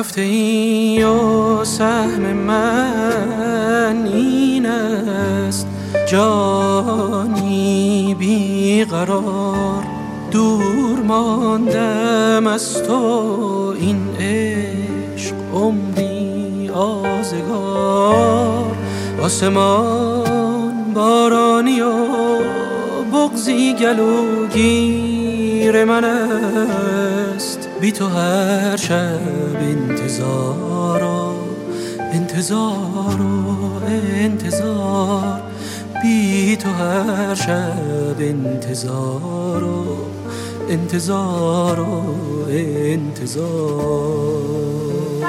رفته ای و سهم من این است، جانی بیقرار دور ماندم از تو، این عشق عمری آزگار. آسمان بارانی و بغضی گلوگیر من است، بی تو هر شب انتظار و انتظار و انتظار، بی تو هر شب انتظار و انتظار و انتظار.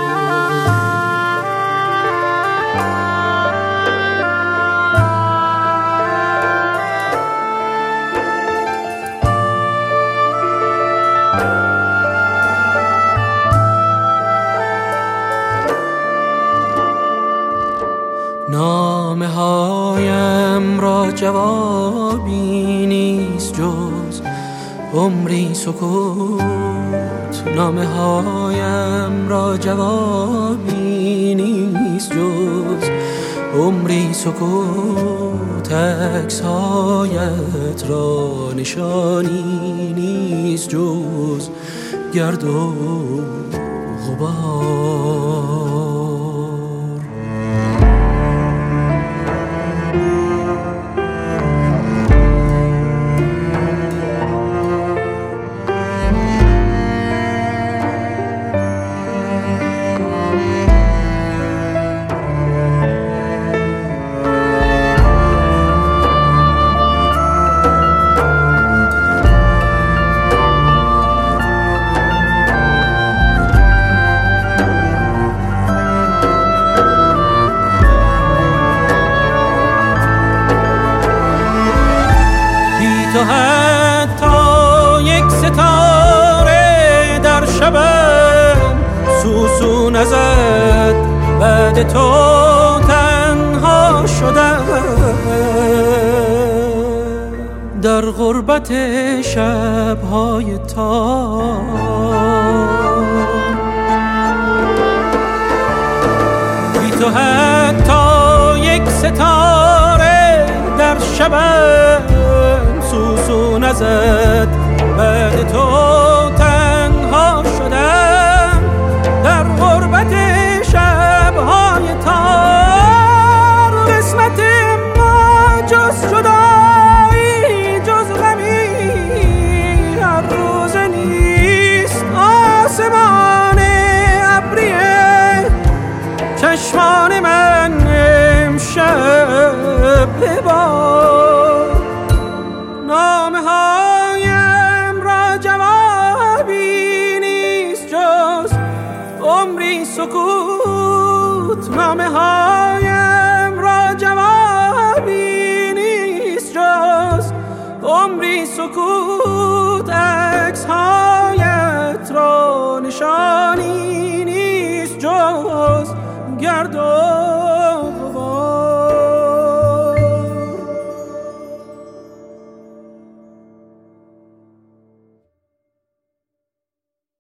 نامه هایم را جوابی نیست جز عمری سکوت، نامه هایم را جوابی نیست جز عمری سکوت، عکس‌هایت را نشانی نیست جز گرد و غبار. تو حتی یک ستاره در شبم سوسو نزد، بعد تو تنها شدم در غربت شب‌های تار. بی تو حتی یک ستاره در شبم سوسو نزد، بعد تو تنها شدم در غربت شب‌های تار. قسمت ما جز جدایی جز غمی هر روز نیست، آسمان ابری چشمان من امشب ببار. نامه هایم را جوابی نیست جز عمری سکوت، نامه هایم را جوابی نیست جز عمری سکوت، عکس‌هایت را نشانی نیست جز گرد و